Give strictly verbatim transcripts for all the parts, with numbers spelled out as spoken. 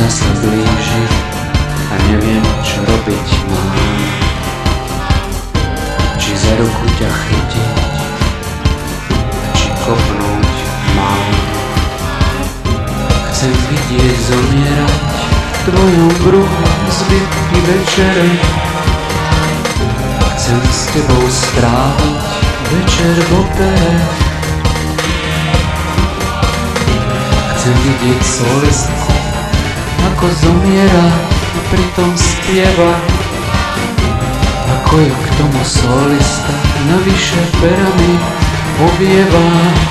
sa blíži a neviem, čo robiť mám. Či za ruku ťa chytiť, či kopnúť mám. Chcem vidieť zomierať v tvojom bruchu zbytky večere. Chcem s tebou stráviť večer v opere. Chcem vidieť solistku, ako zomiera a pritom spieva. Ako ju k tomu solista navyše perami ovieva.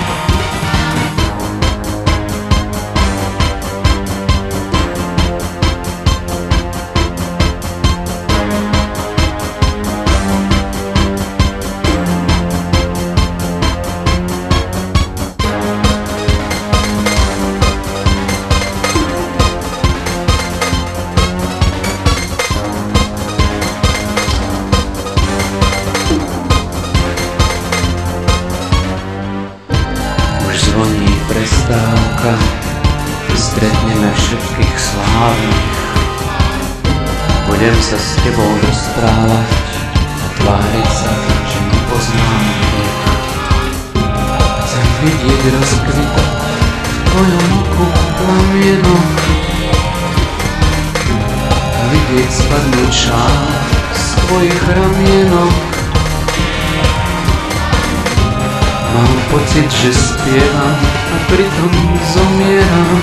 Zvoní prestávka, stretneme všetkých slávnych. Budem sa s tebou rozprávať a tváriť sa, že nepoznám ich. Chcem vidieť rozkvitať v tvojom oku plamienok a vidieť spadnúť šál z tvojich ramienok. Mám pocit, že spievam a pritom zomieram.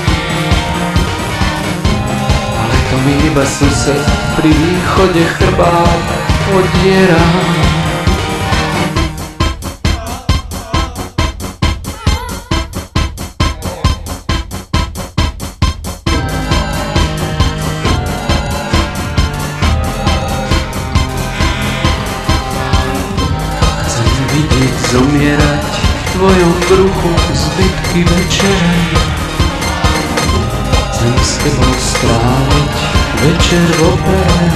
Ale to mi iba sused pri východe chrbát odiera. Chcem vidieť zomierať v tvojom bruchu zbytky večere. Chcem s tebou stráviť večer v opere.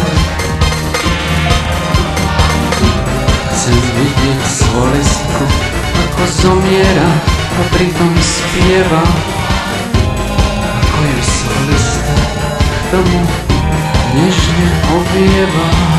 Chcem vidieť solistku, ako zomiera a pritom spieva. Ako ju solista k tomu nežne ovieva.